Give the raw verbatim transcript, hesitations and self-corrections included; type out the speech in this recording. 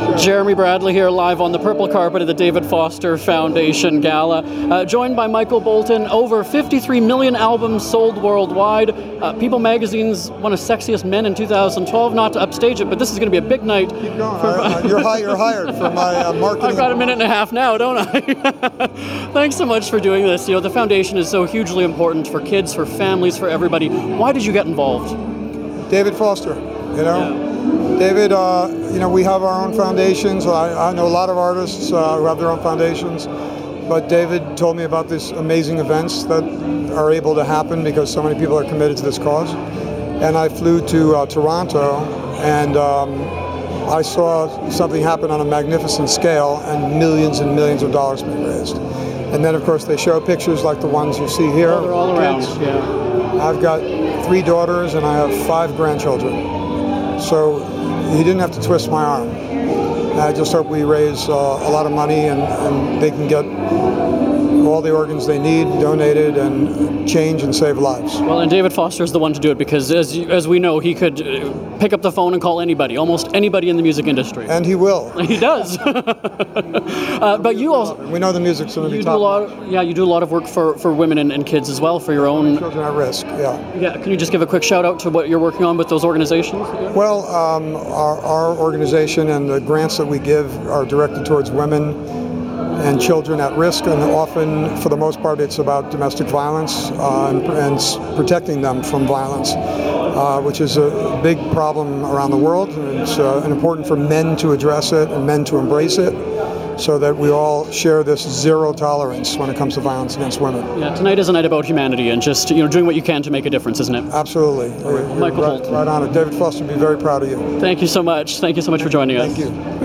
Jeremy Bradley here, live on the purple carpet of the David Foster Foundation Gala, uh, joined by Michael Bolton. Over fifty-three million albums sold worldwide. Uh, People Magazine's one of sexiest men in two thousand twelve. Not to upstage it, but this is going to be a big night. Keep going. For, uh, you're, hi- you're hired for my uh, marketing. I've got a minute and a half now, don't I? Thanks so much for doing this. You know, the foundation is so hugely important for kids, for families, for everybody. Why did you get involved? David Foster, you know. Yeah. David, uh, you know, we have our own foundations. I, I know a lot of artists uh, who have their own foundations, but David told me about these amazing events that are able to happen because so many people are committed to this cause. And I flew to uh, Toronto, and um, I saw something happen on a magnificent scale, and millions and millions of dollars being raised. And then, of course, they show pictures like the ones you see here. Oh, they're all around, yeah. I've got three daughters, and I have five grandchildren. So he didn't have to twist my arm. I just hope we raise uh, a lot of money and, and they can get all the organs they need donated and change and save lives. Well, and David Foster is the one to do it because, as you, as we know, he could uh, pick up the phone and call anybody, almost anybody in the music industry. And he will. He does. uh, but you also we know the music's going to be you top. do a lot. Of, yeah, you do a lot of work for, for women and, and kids as well for your own. Children at risk. Yeah. Yeah. Can you just give a quick shout out to what you're working on with those organizations? Yeah. Well, um, our, our organization and the grants that we give are directed towards women and children at risk, and often, for the most part, it's about domestic violence uh, and, and s- protecting them from violence, uh, which is a big problem around the world. And it's uh, important for men to address it and men to embrace it, so that we all share this zero tolerance when it comes to violence against women. Yeah. Tonight is a night about humanity and just you know doing what you can to make a difference, isn't it? Absolutely. You're Michael right, Bolton. right on it. David Foster would be very proud of you. Thank you so much. Thank you so much for joining us. Thank you.